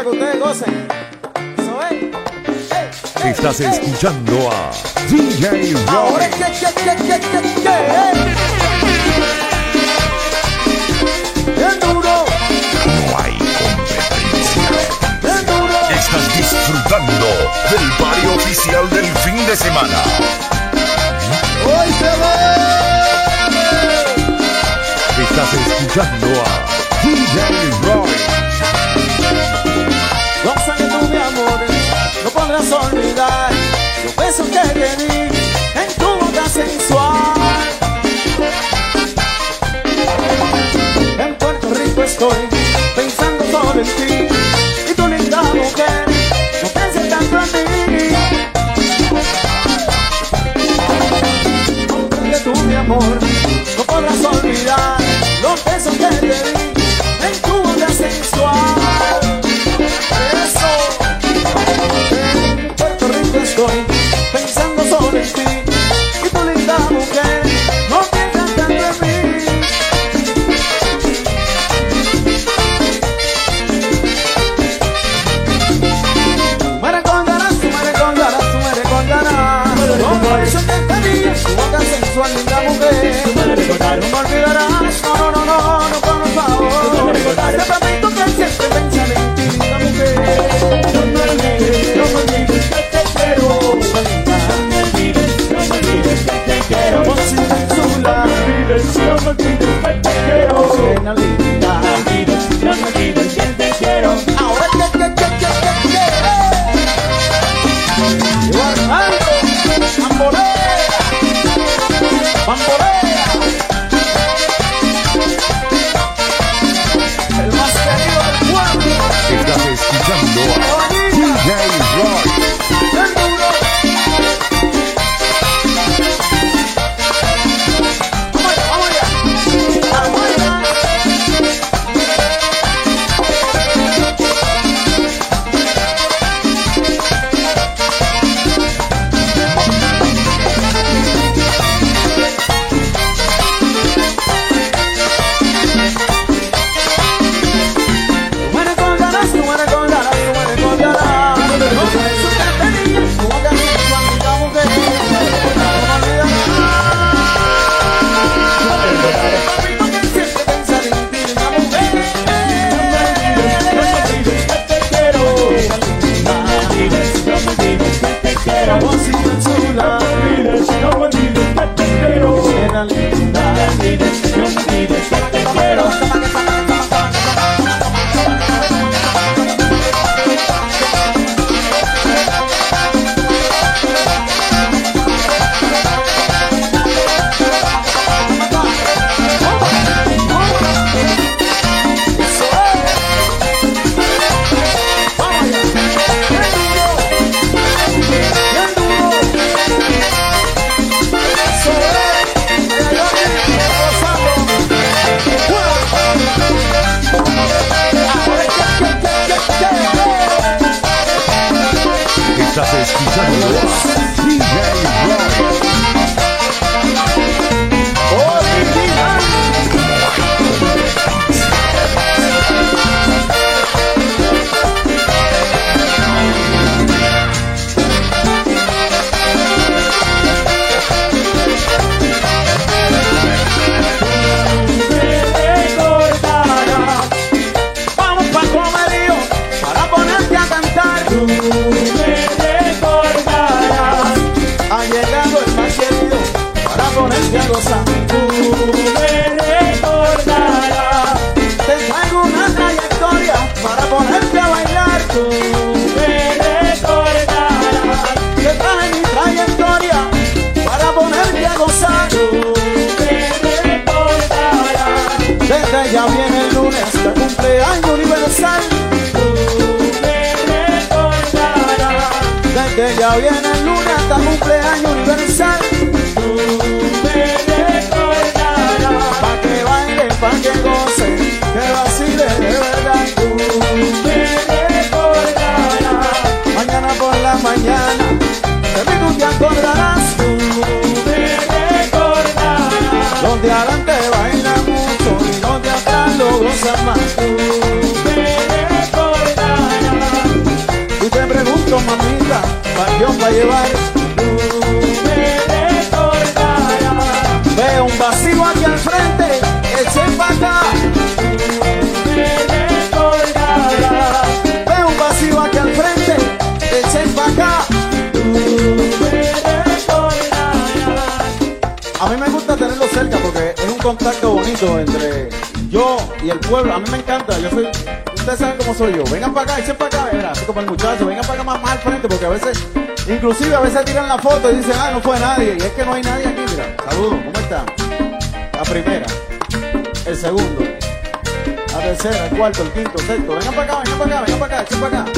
para que ustedes gocen. Eso es. Estás escuchando a DJ Ahora Roy. Bien duro, No hay competencia. bien duro. Estás disfrutando del party oficial del fin de semana. Hoy se ve. Estás escuchando a DJ Roy. Los años de mi amor, no podrás olvidar los besos que te di en tu boca sensual. En Puerto Rico estoy pensando solo en ti y tu linda mujer, no pienses tanto en mí. Comprende tú mi amor, no podrás olvidar los besos que te di en tu boca sensual. En Puerto Rico estoy pensando solo en ti y tu linda mujer, no piensas tanto en mí. Me recordarás, tú me recordarás, tú me recordarás como eso que tenía, tu boca sensual, linda mujer. No me olvidarás, no, por favor. Te prometo que siempre pensaré en ti, linda mujer. No me olvides que te quiero. No me olvides que te quiero. Por si te chula. No me olvides que te quiero. Nena linda. No me olvides que te quiero. Ahora Bambolea, bambolea. El más querido del pueblo. Estás escuchando a DJ Roy. Bien duro. Vamos allá, vamos allá. Tú me recordarás, tú me recordarás, tú me recordarás. No por eso que tenía tu boca sensual, linda mujer. No me olvidarás. Repito que siempre pensaré en ti, linda mujer. No me olvides que te quiero. No me olvides que te quiero. Cosita chula. No me olvides que te quiero. Nena linda. No me olvides que te quiero. Eso es. Vamos allá. Bien duro. Eso es. Estás escuchando a DJ Roy. Vamos pa' comerío para ponerte a cantar. Tú me recordarás. Ha llegado el más querido para ponerte a gozar. Tú me recordarás. Te traigo una trayectoria para ponerte a bailar. Tú me recordarás. Te traje mi trayectoria para ponerte a gozar. Tú me recordarás. Desde ya viene el lunes, el cumpleaños universal. Tú me recordarás. Desde ya viene el lunes hasta el cumpleaños universal. Tú me recordarás. Pa' que baile, pa' que goce, que vacile de verdad. Tú me recordarás. Mañana por la mañana, de mí tú te acordarás. Tú me recordarás. Los de adelante bailan mucho y los de atrás lo gozan más. Tú me recordarás. contacto bonito entre yo y el pueblo. A mí me encanta, ustedes saben cómo soy yo. Vengan para acá, echen para acá, mira, así como el muchacho, vengan para acá más al frente, porque a veces, inclusive a veces tiran la foto y dicen, no fue nadie, y es que no hay nadie aquí, mira. Saludos, ¿cómo están? La primera, el segundo, la tercera, el cuarto, el quinto, el sexto. Vengan para acá, vengan para acá, vengan para acá, echen para acá.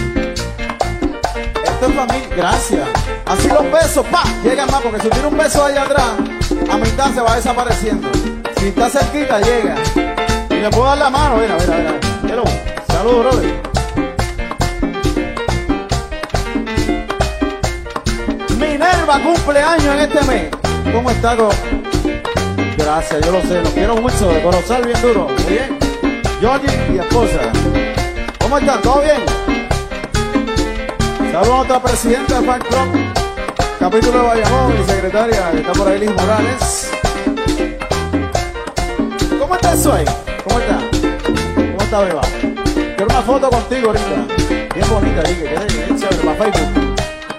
Esto es familia, gracias. Así los besos, pa, llegan más, porque si tiene un beso allá atrás, a mitad se va desapareciendo. Si está cerquita, llega. Y le puedo dar la mano, mira. Hello. Saludos, brother. Minerva cumpleaños en este mes. ¿Cómo está? Gracias, yo lo sé, los quiero mucho, de conocer bien duro. ¿Muy bien? Georgie y esposa. ¿Cómo están? ¿Todo bien? Saludos a nuestra presidenta del Fan Club, capítulo de Bayamón, mi secretaria, que está por ahí, Liz Morales. ¿Cómo está eso ahí? ¿Cómo está? ¿Cómo está, beba? Quiero una foto contigo ahorita. Bien bonita ahí, que quede bien chévere para Facebook.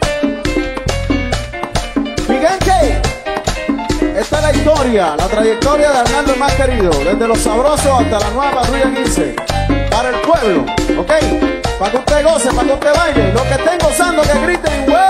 Gigante, esta es la historia, la trayectoria de Arnaldo el más querido, desde Los Sabrosos hasta la nueva Patrulla 15. Para el pueblo, ¿ok? Para que usted goce, para que usted baile. Los que estén gozando, que griten, güey.